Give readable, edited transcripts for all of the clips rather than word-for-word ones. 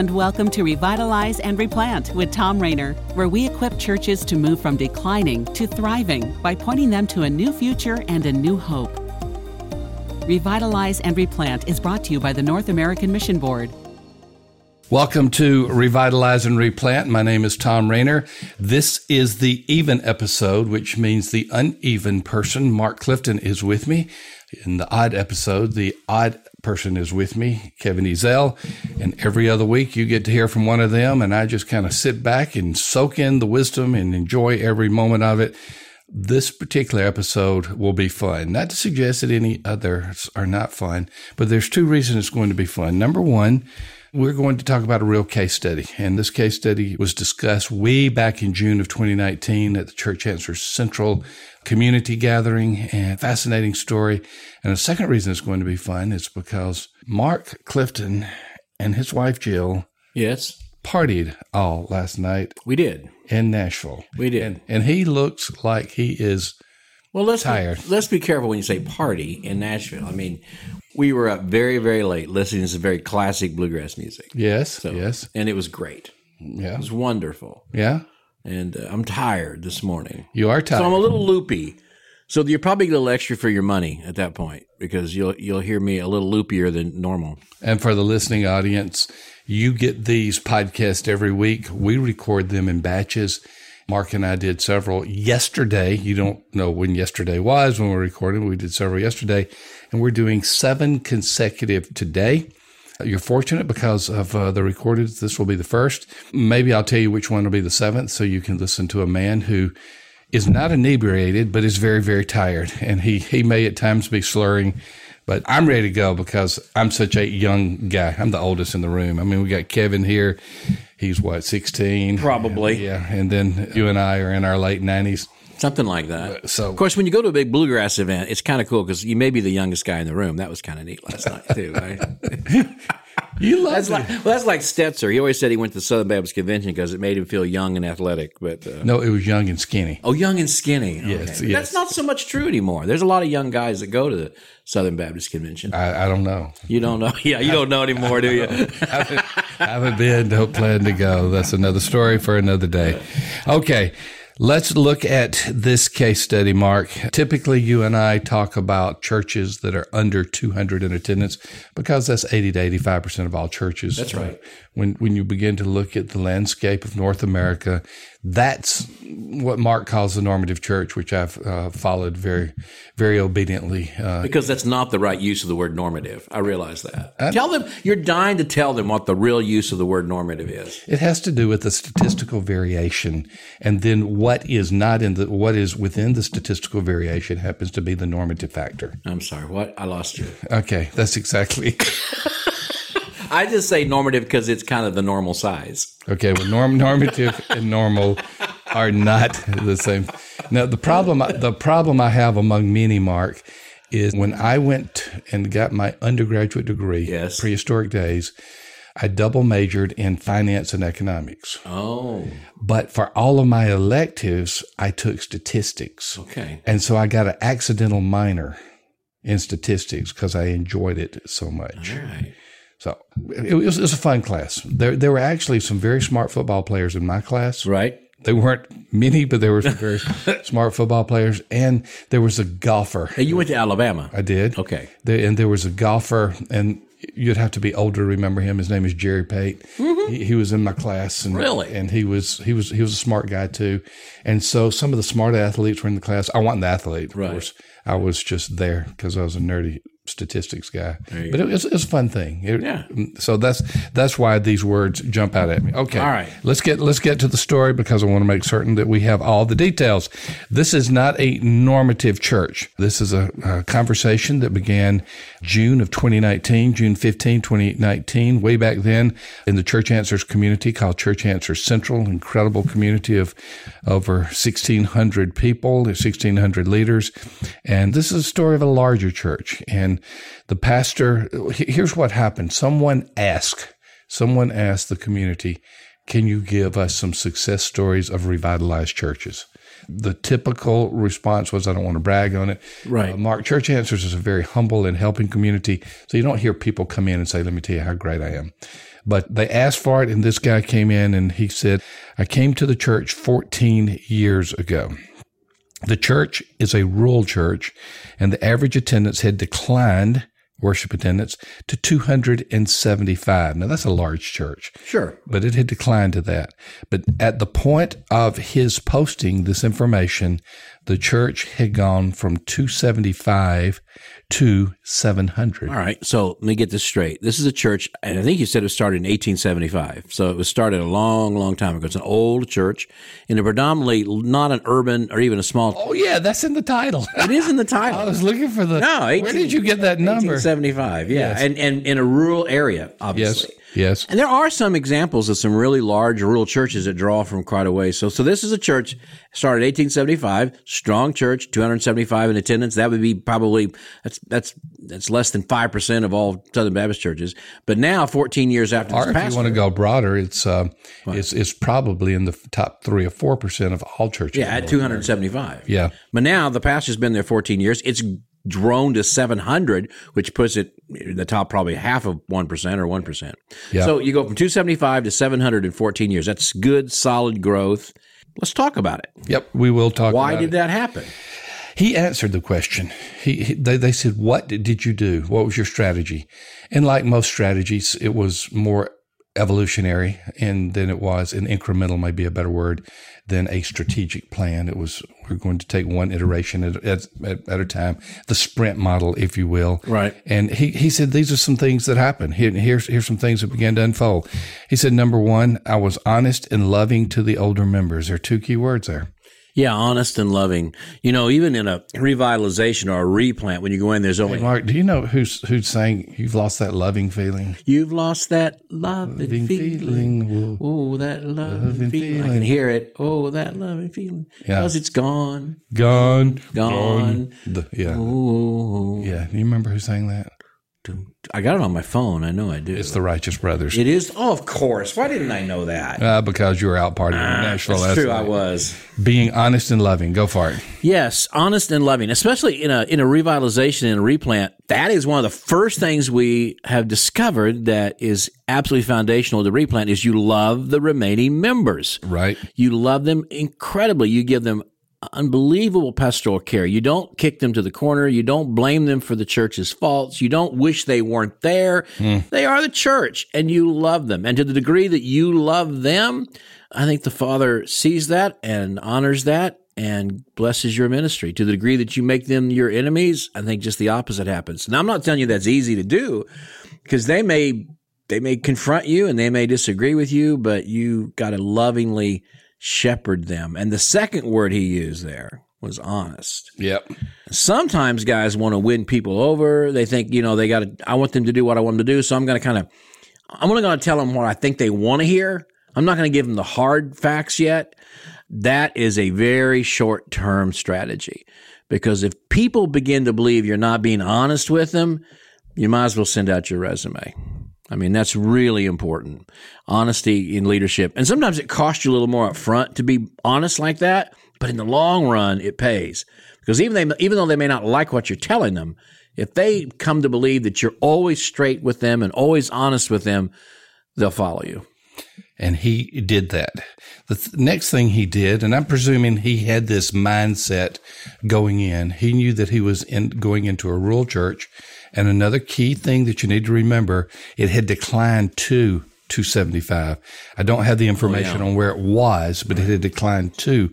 and welcome to Revitalize and Replant with Tom Rainer, where we equip churches to move from declining to thriving by pointing them to a new future and a new hope. Revitalize and Replant is brought to you by the North American Mission Board. Welcome to Revitalize and Replant. My name is Tom Rainer. This is the even episode, which means the uneven person. Mark Clifton is with me. In the odd episode, the odd person is with me, Kevin Ezell. And every other week, you get to hear from one of them, and I just kind of sit back and soak in the wisdom and enjoy every moment of it. This particular episode will be fun. Not to suggest that any others are not fun, but there's two reasons it's going to be fun. Number one, we're going to talk about a real case study. And this case study was discussed way back in June of 2019 at the Church Answers Central community gathering, and fascinating story. And the second reason it's going to be fun is because Mark Clifton and his wife Jill partied all last night. We did. In Nashville. We did. And he looks like he is tired. Let's be careful when you say party in Nashville. I mean, we were up very, very late listening to some very classic bluegrass music. Yes. And it was great. Yeah. It was wonderful. Yeah. And I'm tired this morning. You are tired. So I'm a little loopy. So you're probably getting a little extra for your money at that point, because you'll hear me a little loopier than normal. And for the listening audience, you get these podcasts every week. We record them in batches. Mark and I did several yesterday. You don't know when yesterday was when we were recording. We did several yesterday. And we're doing 7 consecutive today. You're fortunate because of the recorded. This will be the first. Maybe I'll tell you which one will be the 7th, so you can listen to a man who is not inebriated, but is very, very tired. And he may at times be slurring, but I'm ready to go because I'm such a young guy. I'm the oldest in the room. I mean, we got Kevin here. He's 16? Probably. Yeah. And then you and I are in our late 90s. Something like that. So, of course, when you go to a big bluegrass event, it's kind of cool because you may be the youngest guy in the room. That was kind of neat last night, too. Right? You love it. That's like Stetzer. He always said he went to the Southern Baptist Convention because it made him feel young and athletic. But no, it was young and skinny. Oh, young and skinny. Yes, okay. yes. That's not so much true anymore. There's a lot of young guys that go to the Southern Baptist Convention. I don't know. You don't know? Yeah, you don't know anymore, do you? I haven't been, don't plan to go. That's another story for another day. Okay. Let's look at this case study, Mark. Typically, you and I talk about churches that are under 200 in attendance because that's 80 to 85% of all churches. That's right. When you begin to look at the landscape of North America, that's what Mark calls the normative church, which I've followed very, very obediently. Because that's not the right use of the word normative. I realize that. Tell them, you're dying to tell them what the real use of the word normative is. It has to do with the statistical variation, and then what is within the statistical variation happens to be the normative factor. I'm sorry, what? I lost you. Okay, that's exactly. I just say normative because it's kind of the normal size. Okay, well, normative and normal are not the same. Now, the problem I have among many, Mark, is when I went and got my undergraduate degree, prehistoric days, I double majored in finance and economics. Oh. But for all of my electives, I took statistics. Okay. And so I got an accidental minor in statistics because I enjoyed it so much. All right. So it was a fun class. There were actually some very smart football players in my class. Right. They weren't many, but there were some very smart football players. And there was a golfer. Hey, you went to Alabama. I did. Okay. And there was a golfer, and you'd have to be older to remember him. His name is Jerry Pate. Mm-hmm. He was in my class. And, really? And he was a smart guy too. And so some of the smart athletes were in the class. I wasn't the athlete, of course. I was just there because I was a nerdy statistics guy. But it was a fun thing. So that's why these words jump out at me. Okay. All right. Let's get to the story because I want to make certain that we have all the details. This is not a normative church. This is a conversation that began June 15, 2019, way back then in the Church Answers community called Church Answers Central, incredible community of over 1,600 people, 1,600 leaders. And this is a story of a larger church. And the pastor, here's what happened. Someone asked the community, can you give us some success stories of revitalized churches? The typical response was, I don't want to brag on it. Right. Mark, Church Answers is a very humble and helping community. So you don't hear people come in and say, let me tell you how great I am. But they asked for it, and this guy came in and he said, I came to the church 14 years ago. The church is a rural church, and the average attendance had declined, worship attendance, to 275. Now, that's a large church. Sure. But it had declined to that. But at the point of his posting this information, the church had gone from 275 to 700. All right. So let me get this straight. This is a church, and I think you said it was started in 1875. So it was started a long, long time ago. It's an old church in a predominantly not an urban or even a small. Oh, yeah. That's in the title. It is in the title. I was looking for the. No, where did you get that number? 1875. Yeah. Yes. And in a rural area, obviously. Yes. And there are some examples of some really large rural churches that draw from quite a way. So this is a church started 1875, strong church, 275 in attendance. That would be probably that's less than 5% of all Southern Baptist churches. But now, 14 years after this pastor, if you want to go broader, it's probably in the top 3 or 4% of all churches. Yeah, at 275. Yeah. But now the pastor's been there 14 years. It's grown to 700, which puts it in the top probably half of 1% or 1%. Yeah. So you go from 275 to 700 in 14 years. That's good, solid growth. Let's talk about it. Yep, we will talk about it. Why did that happen? He answered the question. They said, what did you do? What was your strategy? And like most strategies, it was more evolutionary and then it was an incremental, might be a better word, than a strategic plan. It was, we're going to take one iteration at a time, the sprint model, if you will. Right. And he said, these are some things that happened. Here's some things that began to unfold. He said, number one, I was honest and loving to the older members. There are 2 key words there. Yeah, honest and loving. You know, even in a revitalization or a replant, when you go in, there's only... Hey, Mark, do you know who's saying you've lost that loving feeling? You've lost that loving feeling. Oh, that loving feeling. I can hear it. Oh, that loving feeling. Yeah. Because it's gone. Gone. Yeah. Oh. Yeah. Do you remember who sang that? I got it on my phone. I know I do. It's the Righteous Brothers. It is? Oh, of course. Why didn't I know that? Because you were out partying in Nashville last night. That's true, I was. Being honest and loving. Go for it. Yes, honest and loving, especially in a revitalization and a replant. That is one of the first things we have discovered that is absolutely foundational to replant is you love the remaining members. Right. You love them incredibly. You give them unbelievable pastoral care. You don't kick them to the corner. You don't blame them for the church's faults. You don't wish they weren't there. They are the church, and you love them. And to the degree that you love them, I think the Father sees that and honors that and blesses your ministry. To the degree that you make them your enemies, I think just the opposite happens. Now, I'm not telling you that's easy to do because they may confront you and they may disagree with you, but you got to lovingly shepherd them. And the second word he used there was honest. Yep. Sometimes guys want to win people over. They think, I want them to do what I want them to do. So I'm only going to tell them what I think they want to hear. I'm not going to give them the hard facts yet. That is a very short-term strategy because if people begin to believe you're not being honest with them, you might as well send out your resume. I mean, that's really important. Honesty in leadership. And sometimes it costs you a little more up front to be honest like that, but in the long run, it pays. Because even though they may not like what you're telling them, if they come to believe that you're always straight with them and always honest with them, they'll follow you. And he did that. The next thing he did, and I'm presuming he had this mindset going in, he knew that he was going into a rural church. And another key thing that you need to remember, it had declined to 275. I don't have the information on where it was, but it had declined to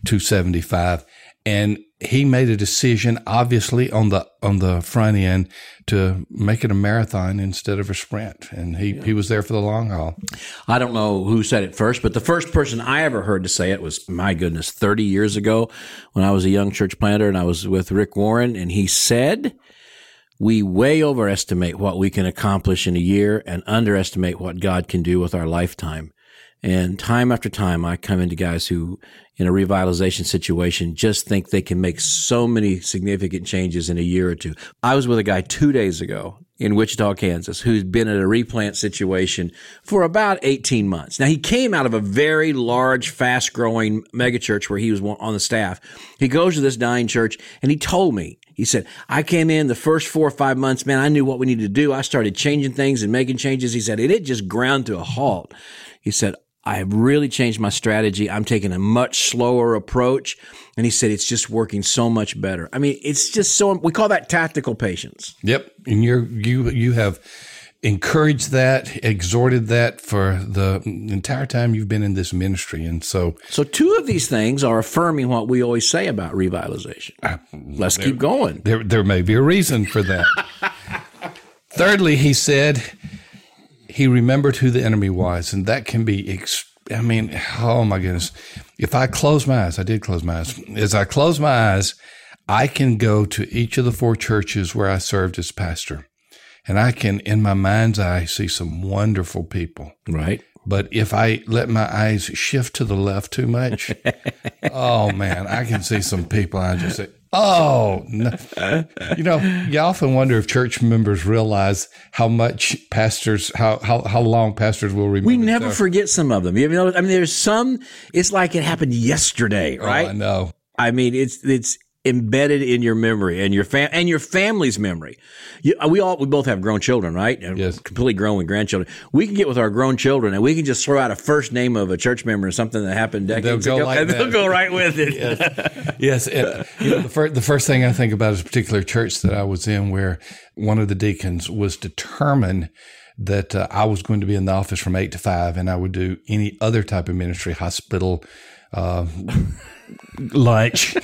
275. And he made a decision, obviously, on the front end to make it a marathon instead of a sprint. And he was there for the long haul. I don't know who said it first, but the first person I ever heard to say it was, my goodness, 30 years ago when I was a young church planter and I was with Rick Warren. And he said, we way overestimate what we can accomplish in a year and underestimate what God can do with our lifetime. And time after time, I come into guys who, in a revitalization situation, just think they can make so many significant changes in a year or two. I was with a guy 2 days ago in Wichita, Kansas, who's been at a replant situation for about 18 months. Now, he came out of a very large, fast-growing megachurch where he was on the staff. He goes to this dying church, and he told me, he said, I came in the first 4 or 5 months, man, I knew what we needed to do. I started changing things and making changes. He said, it just ground to a halt. He said, I have really changed my strategy. I'm taking a much slower approach. And he said, it's just working so much better. I mean, it's just so, we call that tactical patience. Yep. And you have encouraged that, exhorted that for the entire time you've been in this ministry. And so 2 of these things are affirming what we always say about revitalization. Let's keep going. There may be a reason for that. Thirdly, he said, he remembered who the enemy was, and that can be, oh my goodness. If I close my eyes, I did close my eyes. As I close my eyes, I can go to each of the 4 churches where I served as pastor, and I can, in my mind's eye, see some wonderful people. Right. But if I let my eyes shift to the left too much, oh man, I can see some people. I just say, oh, no. You often wonder if church members realize how much pastors, how long pastors will remember. We never forget some of them. You know, I mean, there's some, it's like it happened yesterday, right? Oh, I know. I mean, it's embedded in your memory and your family's memory. We both have grown children, right? Yes. Completely grown with grandchildren. We can get with our grown children and we can just throw out a first name of a church member or something that happened decades ago, and they'll go right with it. Yes. The first thing I think about is a particular church that I was in where one of the deacons was determined that I was going to be in the office from 8 to 5 and I would do any other type of ministry, hospital, lunch.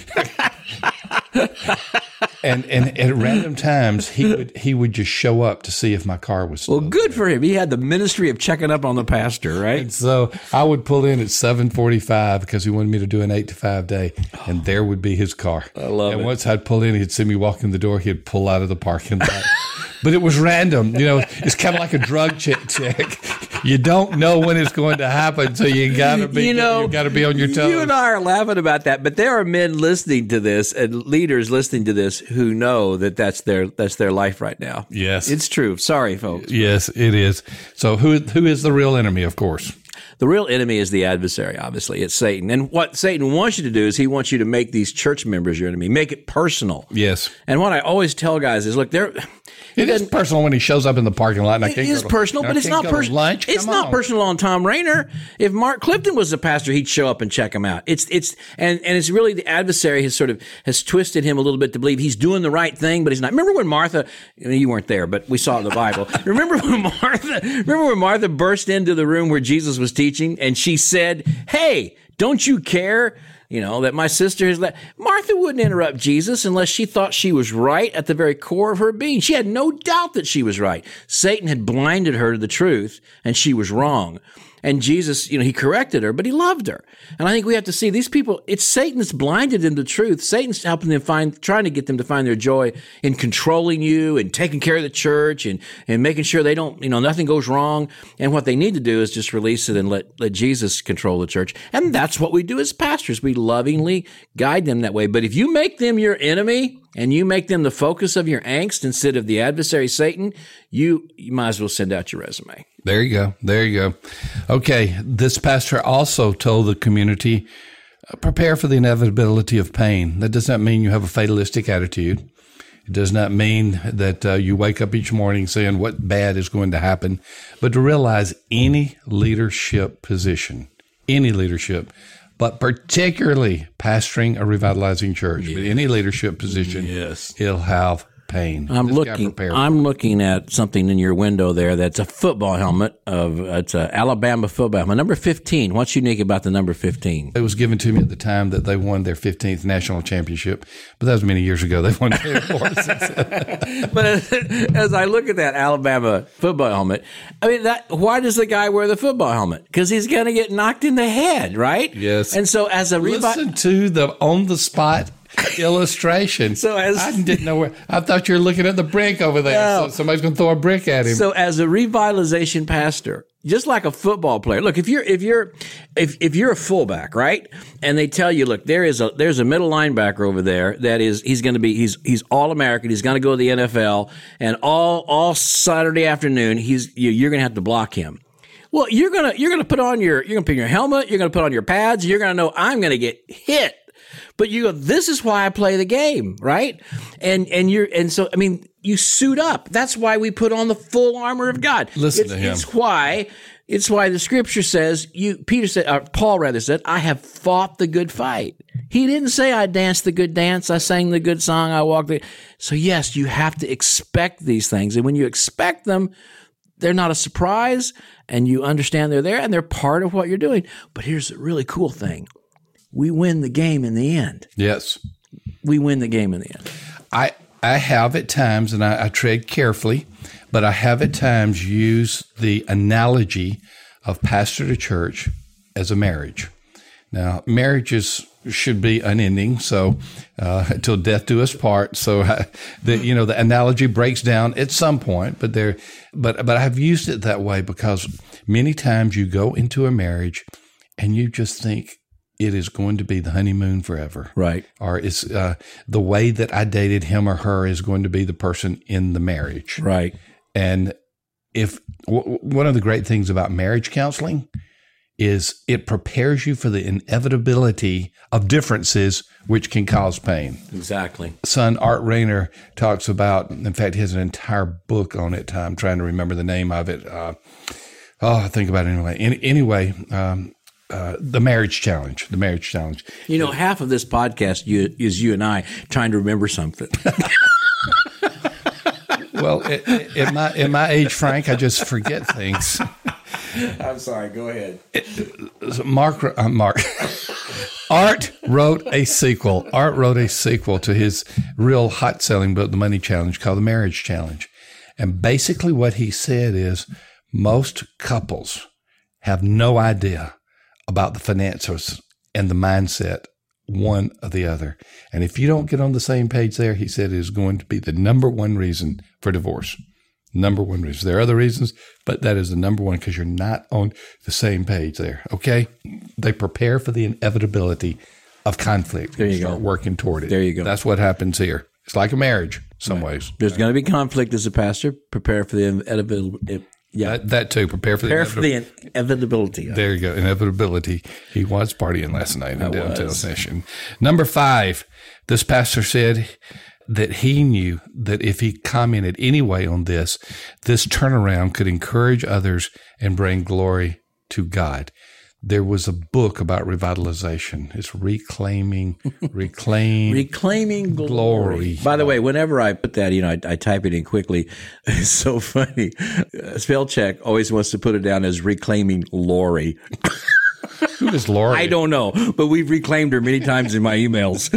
And at random times he would just show up to see if my car was still well, good for him. He had the ministry of checking up on the pastor, right? And so I would pull in at 7:45 because he wanted me to do an 8 to 5 day, and there would be his car. I love it. And once I'd pull in, he'd see me walk in the door. He'd pull out of the parking lot. But it was random. It's kind of like a drug check. You don't know when it's going to happen, so you gotta be on your toes. You and I are laughing about that, but there are men listening to this and leaders listening to this who know that that's their life right now. Yes, it's true. Sorry, folks. Yes, it is. So who is the real enemy? Of course. The real enemy is the adversary, obviously. It's Satan. And what Satan wants you to do is he wants you to make these church members your enemy. Make it personal. Yes. And what I always tell guys is, look, it is personal when he shows up in the parking lot. And it is personal, but it's not personal. It's not personal on Tom Rainer. If Mark Clifton was the pastor, he'd show up and check him out. It's really the adversary has twisted him a little bit to believe he's doing the right thing, but he's not. Remember when Martha? You weren't there, but we saw it in the Bible. Remember when Martha burst into the room where Jesus was teaching, and she said, "Hey, don't you care? That my sister has left." Martha wouldn't interrupt Jesus unless she thought she was right at the very core of her being. She had no doubt that she was right. Satan had blinded her to the truth, and she was wrong. And Jesus, he corrected her, but he loved her. And I think we have to see these people, it's Satan that's blinded them to truth. Satan's helping them trying to get them to find their joy in controlling you and taking care of the church and making sure they don't, nothing goes wrong. And what they need to do is just release it and let Jesus control the church. And that's what we do as pastors. We lovingly guide them that way. But if you make them your enemy and you make them the focus of your angst instead of the adversary Satan, you might as well send out your resume. There you go. Okay, this pastor also told the community, prepare for the inevitability of pain. That does not mean you have a fatalistic attitude. It does not mean that you wake up each morning saying what bad is going to happen, but to realize any leadership position, but particularly pastoring a revitalizing church, but any leadership position, it'll have pain. I'm looking at something in your window there that's a football helmet it's an Alabama football helmet. Number 15. What's unique about the number 15? It was given to me at the time that they won their 15th national championship, but that was many years ago. They've won 2 more since then. But as I look at that Alabama football helmet, why does the guy wear the football helmet? Because he's going to get knocked in the head, right? Yes. And so as a listen to the on the spot illustration. I didn't know where. I thought you were looking at the brick over there. No. So somebody's going to throw a brick at him. So as a revitalization pastor, just like a football player, look, if you're a fullback, right? And they tell you, look, there's a middle linebacker over there that he's All-American. He's going to go to the NFL, and all Saturday afternoon you're going to have to block him. Well, you're gonna put on your helmet. You're gonna put on your pads. You're gonna know I'm gonna get hit. But you go, this is why I play the game, right? And so I mean, you suit up. That's why we put on the full armor of God. Listen to him. It's why the Scripture says Paul said, I have fought the good fight. He didn't say I danced the good dance, I sang the good song, I walked the. So yes, you have to expect these things, and when you expect them, they're not a surprise, and you understand they're there, and they're part of what you're doing. But here's the really cool thing. We win the game in the end. Yes. We win the game in the end. I have at times, and I tread carefully, but I have at times used the analogy of pastor to church as a marriage. Now, marriages should be unending, so until death do us part. So the analogy breaks down at some point, but I've used it that way because many times you go into a marriage and you just think it is going to be the honeymoon forever, right? Or it's the way that I dated him or her is going to be the person in the marriage, right? And if one of the great things about marriage counseling is it prepares you for the inevitability of differences which can cause pain. Exactly. Son Art Rainer talks about, in fact, he has an entire book on it. I'm trying to remember the name of it. Think about it anyway. The Marriage Challenge. The Marriage Challenge. You know, half of this podcast is you and I trying to remember something. Well, at my age, Frank, I just forget things. I'm sorry. Go ahead. Art wrote a sequel. Art wrote a sequel to his real hot-selling book, The Money Challenge, called The Marriage Challenge. And basically what he said is most couples have no idea about the finances and the mindset one or the other. And if you don't get on the same page there, he said, it is going to be the number one reason for divorce. Number one reason. There are other reasons, but that is the number one because you're not on the same page there. Okay? They prepare for the inevitability of conflict. There you start go. Working toward it. There you go. That's what happens here. It's like a marriage, some ways. There's going to be conflict as a pastor. Prepare for the inevitability. Yeah, that too. Prepare for the inevitability. There you go. Inevitability. He was partying last night in downtown session. Number 5, this pastor said that he knew that if he commented anyway on this turnaround could encourage others and bring glory to God. There was a book about revitalization. It's reclaiming glory. By the way, whenever I put that, I type it in quickly. It's so funny. Spell check always wants to put it down as reclaiming Lori. Who is Lori? I don't know, but we've reclaimed her many times in my emails.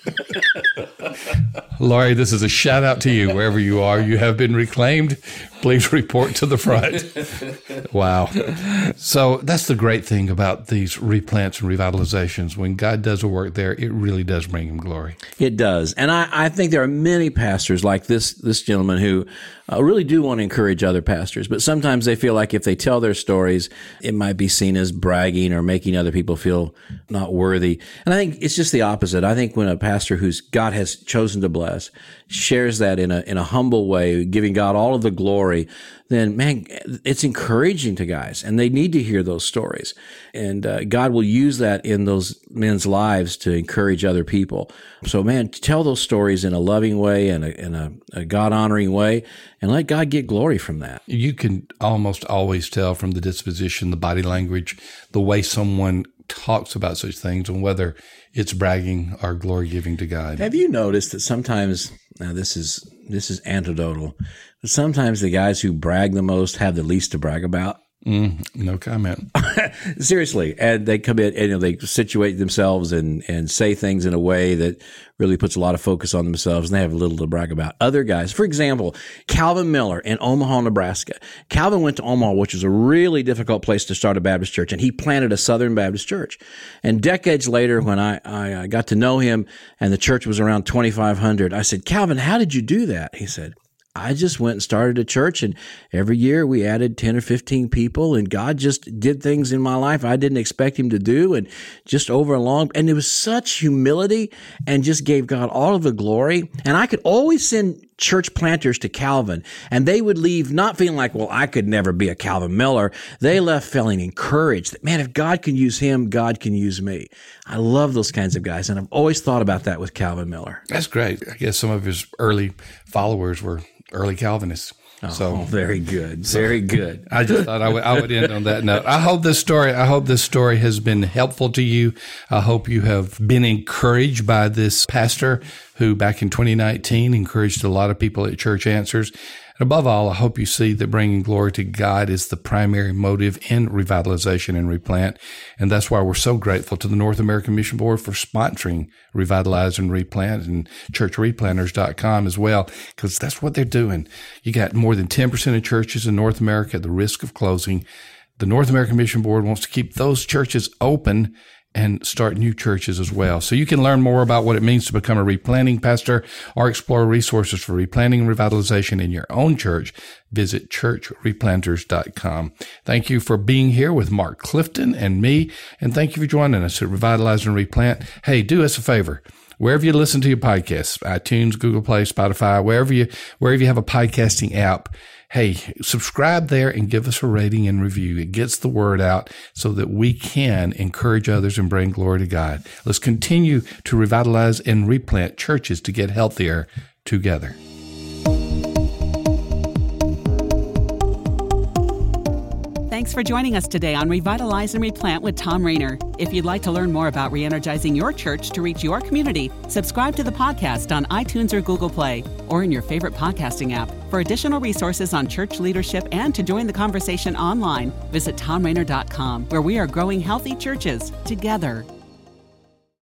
Lori, this is a shout out to you wherever you are. You have been reclaimed. Please report to the front. Wow. So that's the great thing about these replants and revitalizations. When God does a work there, it really does bring him glory. It does. And I think there are many pastors like this gentleman who really do want to encourage other pastors, but sometimes they feel like if they tell their stories, it might be seen as bragging or making other people feel not worthy. And I think it's just the opposite. I think when a pastor who's God has chosen to bless shares that in a humble way, giving God all of the glory, then man, it's encouraging to guys, and they need to hear those stories. And God will use that in those men's lives to encourage other people. So man, tell those stories in a loving way and a God-honoring way, and let God get glory from that. You can almost always tell from the disposition, the body language, the way someone talks about such things, and whether it's bragging or glory giving to God. Have you noticed that sometimes, now this is anecdotal, but sometimes the guys who brag the most have the least to brag about? No comment. Seriously. And they come in and they situate themselves and say things in a way that really puts a lot of focus on themselves, and they have little to brag about. Other guys, for example, Calvin Miller in Omaha, Nebraska. Calvin went to Omaha, which is a really difficult place to start a Baptist church, and he planted a Southern Baptist church. And decades later, when I got to know him and the church was around 2,500, I said, Calvin, how did you do that? He said, I just went and started a church, and every year we added 10 or 15 people, and God just did things in my life I didn't expect him to do, and just over and it was such humility and just gave God all of the glory. And I could always send church planters to Calvin, and they would leave not feeling like, well, I could never be a Calvin Miller. They left feeling encouraged that, man, if God can use him, God can use me. I love those kinds of guys, and I've always thought about that with Calvin Miller. That's great. I guess some of his early followers were early Calvinists. So very good. Very good. I just thought I would end on that note. I hope this story has been helpful to you. I hope you have been encouraged by this pastor who back in 2019 encouraged a lot of people at Church Answers. And above all, I hope you see that bringing glory to God is the primary motive in revitalization and replant. And that's why we're so grateful to the North American Mission Board for sponsoring Revitalize and Replant, and churchreplanters.com as well, because that's what they're doing. You got more than 10% of churches in North America at the risk of closing. The North American Mission Board wants to keep those churches open and start new churches as well. So you can learn more about what it means to become a replanting pastor or explore resources for replanting and revitalization in your own church. Visit churchreplanters.com. Thank you for being here with Mark Clifton and me, and thank you for joining us at Revitalize and Replant. Hey, do us a favor. Wherever you listen to your podcasts, iTunes, Google Play, Spotify, wherever you have a podcasting app, hey, subscribe there and give us a rating and review. It gets the word out so that we can encourage others and bring glory to God. Let's continue to revitalize and replant churches to get healthier together. Thanks for joining us today on Revitalize and Replant with Tom Rainer. If you'd like to learn more about re-energizing your church to reach your community, subscribe to the podcast on iTunes or Google Play, or in your favorite podcasting app. For additional resources on church leadership and to join the conversation online, visit TomRainer.com, where we are growing healthy churches together.